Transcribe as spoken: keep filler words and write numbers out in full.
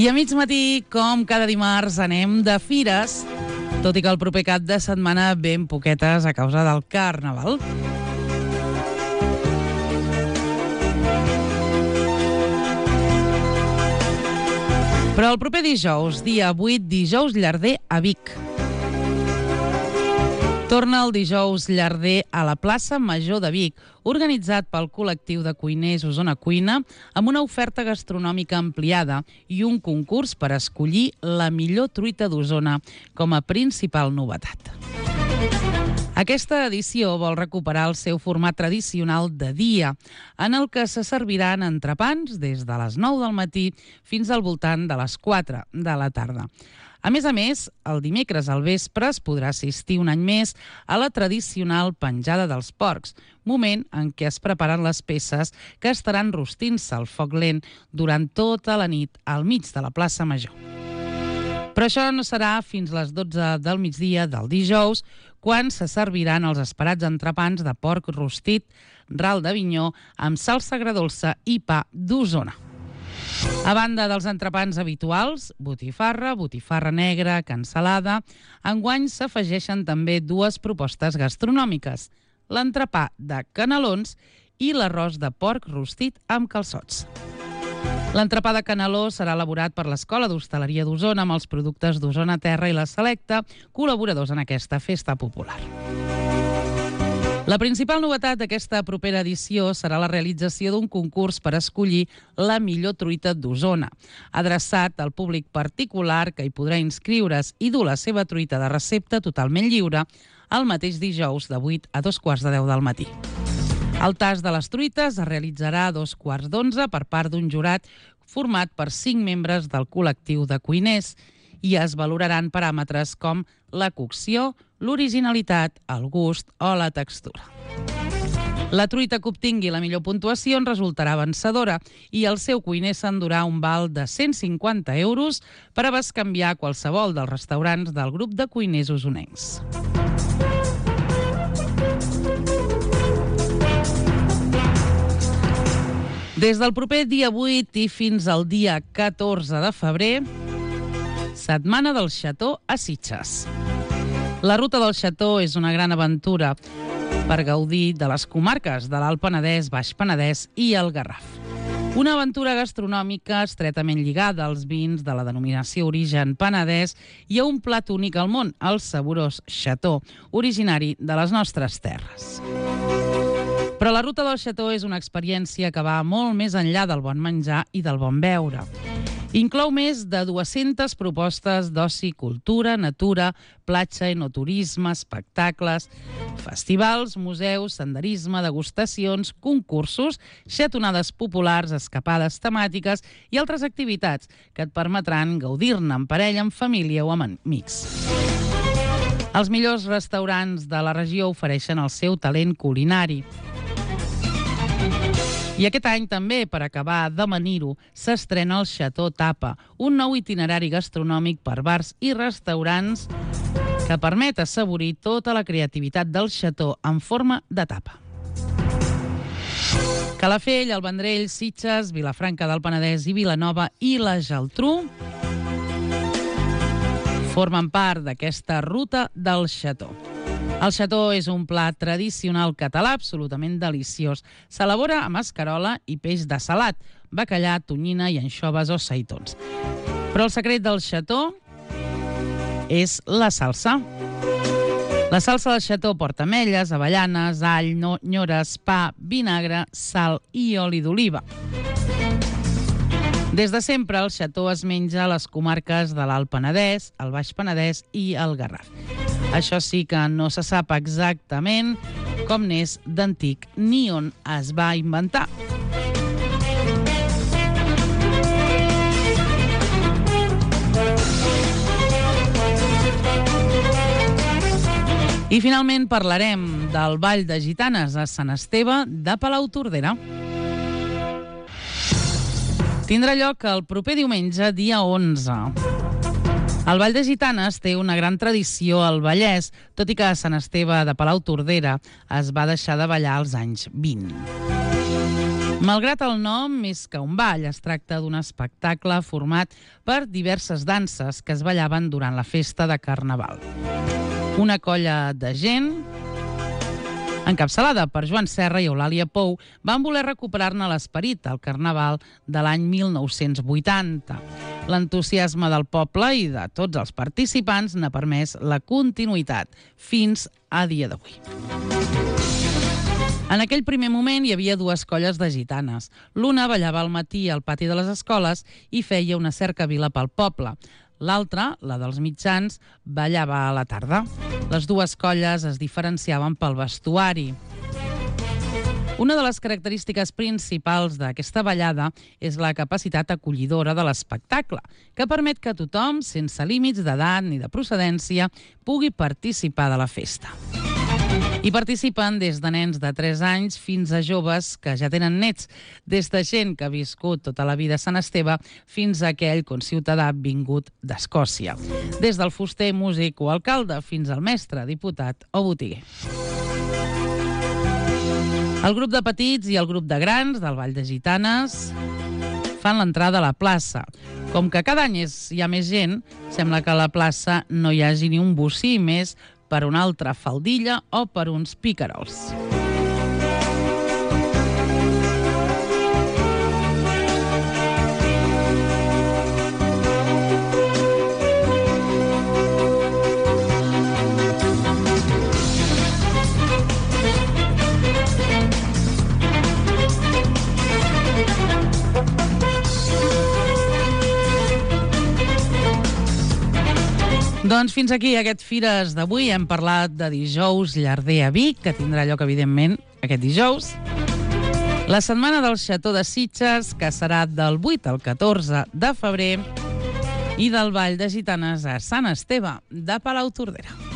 I a mig matí, com cada dimarts, anem de fires, tot i que el proper cap de setmana ben poquetes a causa del Carnaval. Però el proper dijous, dia vuit, dijous llarder a Vic. Torna el dijous llarder a la plaça Major de Vic, organitzat pel col·lectiu de cuiners Osona Cuina, amb una oferta gastronòmica ampliada i un concurs per escollir la millor truita d'Osona com a principal novetat. Aquesta edició vol recuperar el seu format tradicional de dia, en el que se serviran entrepans des de les nou del matí fins al voltant de les quatre de la tarda. A més a més, el dimecres al vespre es podrà assistir un any més a la tradicional penjada dels porcs, moment en què es preparen les peces que estaran rostint-se al foc lent durant tota la nit al mig de la plaça Major. Però això no serà fins les dotze del migdia del dijous, quan se serviran els esperats entrepans de porc rostit, ral d'Avinyó, amb salsa agredolça i pa d'Osona. A banda dels entrepans habituals, botifarra, botifarra negra, cansalada, enguany s'afegeixen també dues propostes gastronòmiques, l'entrepà de canelons i l'arròs de porc rostit amb calçots. L'entrepà de caneló serà elaborat per l'Escola d'Hostaleria d'Osona amb els productes d'Osona Terra i la Selecta, col·laboradors en aquesta festa popular. La principal novetat d'aquesta propera edició serà la realització d'un concurs per escollir la millor truita d'Osona, adreçat al públic particular que hi podrà inscriure's i dur la seva truita de recepta totalment lliure el mateix dijous de vuit a dos quarts de deu del matí. El tast de les truites es realitzarà a dos quarts d'onze per part d'un jurat format per cinc membres del col·lectiu de cuiners i es valoraran paràmetres com la cocció, l'originalitat, el gust o la textura. La truita que obtingui la millor puntuació en resultarà vencedora i el seu cuiner s'endurà un val de cent cinquanta euros per a bescanviar qualsevol dels restaurants del grup de cuiners osonencs. Des del proper dia vuit i fins al dia catorze de febrer, Setmana del Xató a Sitges. La ruta del Xató és una gran aventura per gaudir de les comarques de l'Alt Penedès, Baix Penedès i el Garraf. Una aventura gastronòmica estretament lligada als vins de la denominació Origen Penedès i a un plat únic al món, el saborós xató, originari de les nostres terres. Però la ruta del Xató és una experiència que va molt més enllà del bon menjar i del bon beure. Inclou més de dues-centes propostes d'oci, cultura, natura, platja, enoturisme, espectacles, festivals, museus, senderisme, degustacions, concursos, xatonades populars, escapades temàtiques i altres activitats que et permetran gaudir-ne en parella, en família o amb amics. Els millors restaurants de la regió ofereixen el seu talent culinari. I aquest any també, per acabar d'amanir-ho, s'estrena el Xató Tapa, un nou itinerari gastronòmic per bars i restaurants que permet assaborir tota la creativitat del xató en forma de tapa. Calafell, el Vendrell, Sitges, Vilafranca del Penedès i Vilanova i la Geltrú formen part d'aquesta ruta del xató. El xató és un plat tradicional català absolutament deliciós. S'elabora amb escarola i peix de salat, bacallà, tonyina i anxoves o seitons. Però el secret del xató és la salsa. La salsa del xató porta ametlles, avellanes, all, nyores, pa, vinagre, sal i oli d'oliva. Des de sempre, el xató es menja a les comarques de l'Alt Penedès, el Baix Penedès i el Garraf. Això sí que no se sap exactament com n'és d'antic ni on es va inventar. I finalment parlarem del Ball de Gitanes a Sant Esteve de Palautordera. Tindrà lloc el proper diumenge, dia onze. El Ball de Gitanes té una gran tradició al Vallès, tot i que a Sant Esteve de Palautordera es va deixar de ballar als anys vint. Malgrat el nom, més que un ball, es tracta d'un espectacle format per diverses danses que es ballaven durant la festa de Carnaval. Una colla de gent, encapçalada per Joan Serra i Eulàlia Pou, van voler recuperar-ne l'esperit al Carnaval de l'any mil nou-cents vuitanta. L'entusiasme del poble i de tots els participants n'ha permès la continuïtat fins a dia d'avui. En aquell primer moment hi havia dues colles de gitanes. L'una ballava al matí al pati de les escoles i feia una cercavila pel poble. L'altra, la dels mitjans, ballava a la tarda. Les dues colles es diferenciaven pel vestuari. Una de les característiques principals d'aquesta ballada és la capacitat acollidora de l'espectacle, que permet que tothom, sense límits d'edat ni de procedència, pugui participar de la festa. Hi participen des de nens de tres anys fins a joves que ja tenen nets, des de gent que ha viscut tota la vida a Sant Esteve fins a aquell conciutadà vingut d'Escòcia. Des del fuster, músic o alcalde fins al mestre, diputat o botiguer. El grup de petits i el grup de grans del Ball de Gitanes fan l'entrada a la plaça. Com que cada any és, hi ha més gent, sembla que a la plaça no hi hagi ni un bocí més per una altra faldilla o per uns picarols. Doncs fins aquí aquest Fires d'avui. Hem parlat de dijous llarder a Vic, que tindrà lloc, evidentment, aquest dijous. La setmana del Xató de Sitges, que serà del vuit al catorze de febrer, i del Ball de Gitanes a Sant Esteve de Palautordera.